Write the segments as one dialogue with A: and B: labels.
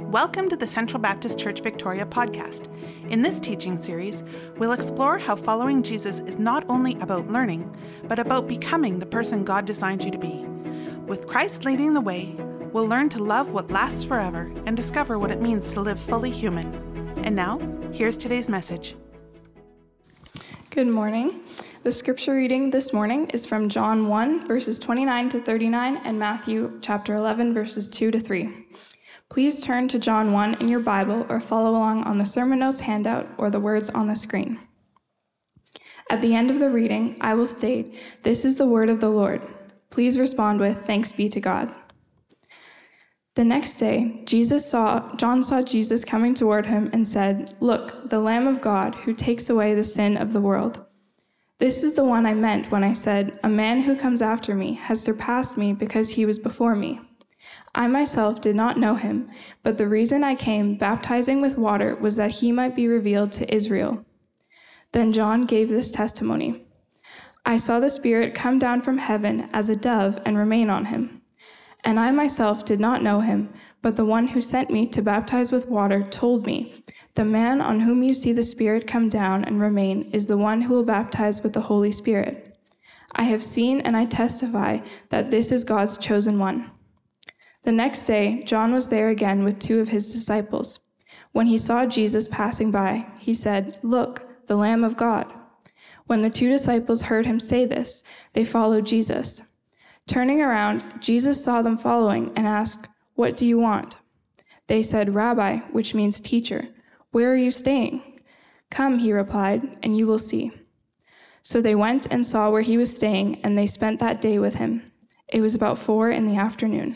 A: Welcome to the Central Baptist Church Victoria podcast. In this teaching series, we'll explore how following Jesus is not only about learning, but about becoming the person God designed you to be. With Christ leading the way, we'll learn to love what lasts forever and discover what it means to live fully human. And now, here's today's message.
B: Good morning. The scripture reading this morning is from John 1, verses 29 to 39, and Matthew chapter 11, verses 2 to 3. Please turn to John 1 in your Bible or follow along on the sermon notes handout or the words on the screen. At the end of the reading, I will state, "This is the word of the Lord." Please respond with, "Thanks be to God." The next day, John saw Jesus coming toward him and said, "Look, the Lamb of God who takes away the sin of the world. This is the one I meant when I said, 'A man who comes after me has surpassed me because he was before me.' I myself did not know him, but the reason I came baptizing with water was that he might be revealed to Israel." Then John gave this testimony, "I saw the Spirit come down from heaven as a dove and remain on him. And I myself did not know him, but the one who sent me to baptize with water told me, 'The man on whom you see the Spirit come down and remain is the one who will baptize with the Holy Spirit.' I have seen and I testify that this is God's chosen one." The next day, John was there again with two of his disciples. When he saw Jesus passing by, he said, "Look, the Lamb of God." When the two disciples heard him say this, they followed Jesus. Turning around, Jesus saw them following and asked, "What do you want?" They said, "Rabbi," which means teacher, "where are you staying?" "Come," he replied, "and you will see." So they went and saw where he was staying, and they spent that day with him. It was about 4 p.m.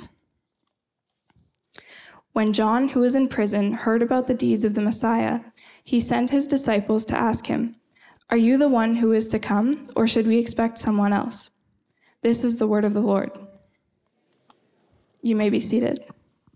B: When John, who was in prison, heard about the deeds of the Messiah, he sent his disciples to ask him, "Are you the one who is to come, or should we expect someone else?" This is the word of the Lord. You may be seated.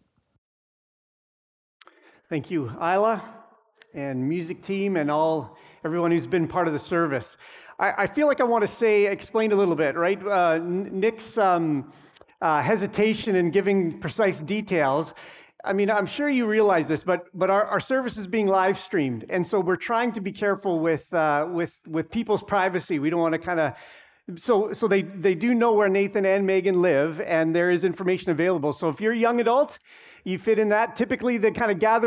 C: Thank you, Isla, and music team, and everyone who's been part of the service. I feel like I want to explain a little bit, right? Nick's hesitation in giving precise details. I mean, I'm sure you realize this, but our service is being live streamed, and so we're trying to be careful with people's privacy. We don't want to kind of. So they do know where Nathan and Megan live, and there is information available. So if you're a young adult, you fit in that. Typically, the kind of gather